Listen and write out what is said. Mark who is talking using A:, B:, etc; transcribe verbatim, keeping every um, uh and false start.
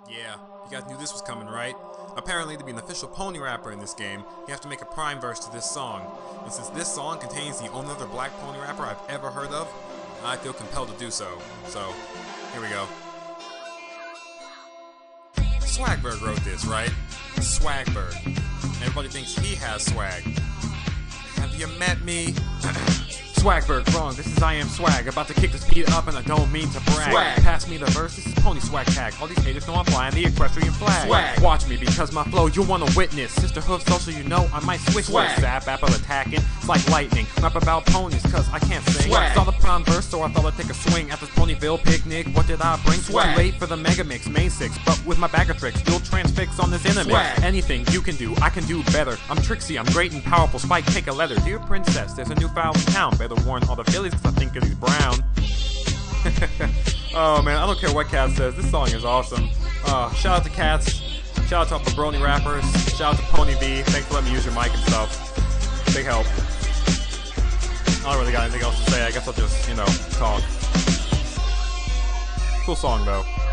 A: Yeah, you guys knew this was coming, right? Apparently, to be an official pony rapper in this game, you have to make a prime verse to this song. And since this song contains the only other black pony rapper I've ever heard of, I feel compelled to do so. So, here we go. Swagberg wrote this, right? Swagberg. Everybody thinks he has swag. Have you met me? Swagberg, wrong, this is I Am Swag. About to kick this beat up and I don't mean to brag. Swag. Pass me the verse, this is Pony Swag Tag. All these haters know I'm flying the equestrian flag. Swag. Watch me because my flow you'll wanna witness. Sister Hoofs also you know I might switch. Swag. Zap, apple attacking, it's like lightning. Rap about ponies cause I can't sing. Swag. Saw the prime verse so I thought I'd take a swing at this Ponyville picnic. What did I bring? Swag. Too late for the Mega Mix, main six. But with my bag of tricks, you'll transfix on this enemy. Swag. Anything you can do, I can do better. I'm tricksy, I'm great and powerful, Spike take a letter. Dear princess, there's a new foul in town. Better warn all the Phillies cause I think he's brown. Oh man, I don't care what Cat says, this song is awesome. Uh, shout out to Cats, shout out to all the Brony rappers, shout out to Pony V, thanks for letting me use your mic and stuff. Big help. I don't really got anything else to say, I guess I'll just, you know, talk. Cool song though.